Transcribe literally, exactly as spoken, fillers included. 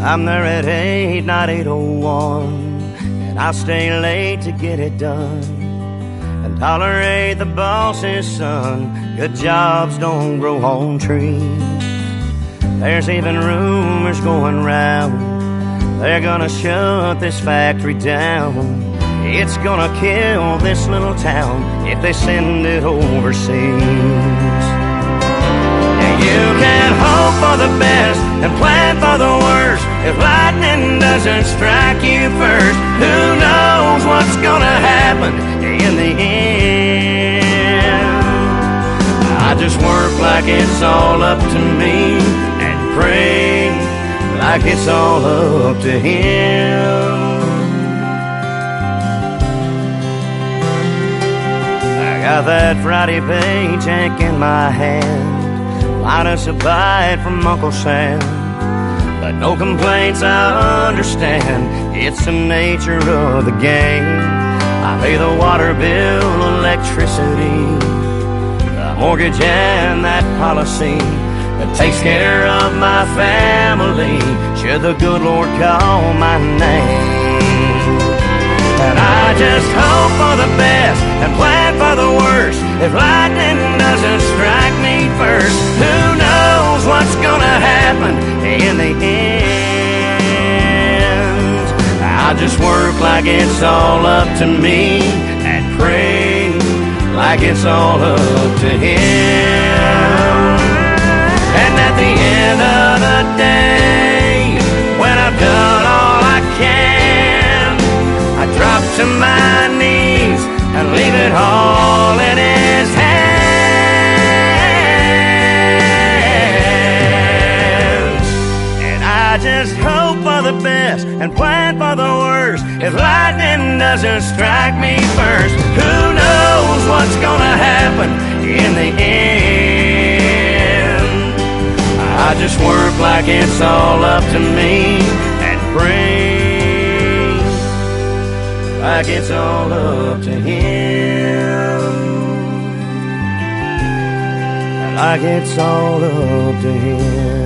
I'm there at eight, not eight oh one, and I stay late to get it done and tolerate the boss's son. Good jobs don't grow on trees. There's even rumors going round they're gonna shut this factory down. It's gonna kill this little town if they send it overseas. You can hope for the best and plan for the worst. If lightning doesn't strike you first, who knows what's gonna happen in the end? I just work like it's all up to me and pray like it's all up to him. I got that Friday paycheck in my hand, minus a bite from Uncle Sam, but no complaints, I understand. It's the nature of the game. I pay the water bill, electricity, the mortgage and that policy that takes care of my family should the good Lord call my name. And I just hope for the best and plan for the worst. If lightning doesn't strike me first, who knows what's gonna happen in the end? I just work like it's all up to me and pray like it's all up to him. And at the end of the day, when I've done all I can, I drop to my knees and leave it all in his hands. And I just hope for the best and plan for the worst. If lightning doesn't strike me first, who knows what's gonna happen in the end? I just work like it's all up to me and pray like it's all up to him, like it's all up to him.